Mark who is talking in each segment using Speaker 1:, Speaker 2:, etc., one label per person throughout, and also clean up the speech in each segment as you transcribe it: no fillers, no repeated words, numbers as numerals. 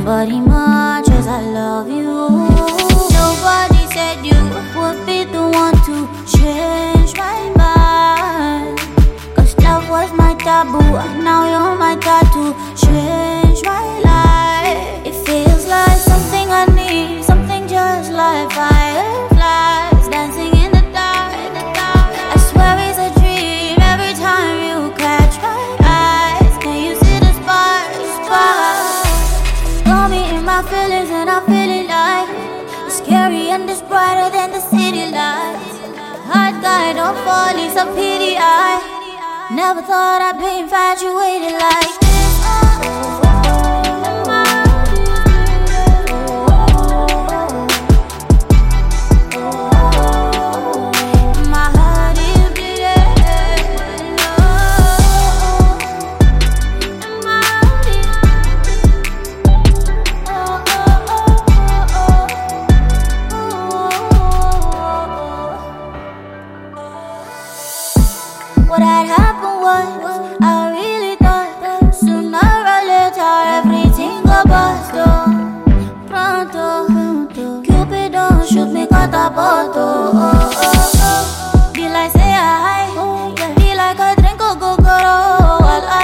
Speaker 1: somebody much as I love you. Nobody said you would be the one to change my mind. Cause love was my taboo, now you're my tattoo. Change my life. It feels like something I need, something just like fireflies dancing in the dark. I swear it's a dream every time you catch my eyes. Can you see the sparks? Got me in my feelings and I feel it like it's scary and it's brighter than the city lights. Hot guy, don't fall, it's a pity. I never thought I'd be infatuated like this. What had happened was, I really thought sooner or later everything got bust. Pronto, Cupid don't shoot me catapoto. Be like say hi, be like I drink a go-go.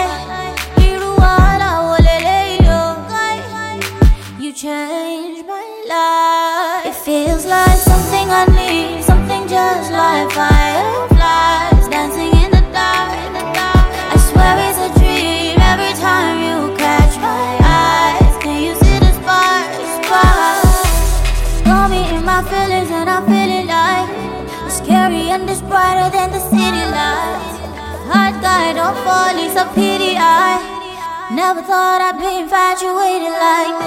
Speaker 1: You changed my life. It feels like something I need, something just like fireflies dancing in the dark. I swear it's a dream every time you catch my eyes. Can you see the sparks? Got me in my feelings and I feel it like it's scary and it's brighter than the city lights. Hot guy, don't fall, it's a pity. I never thought I'd be infatuated like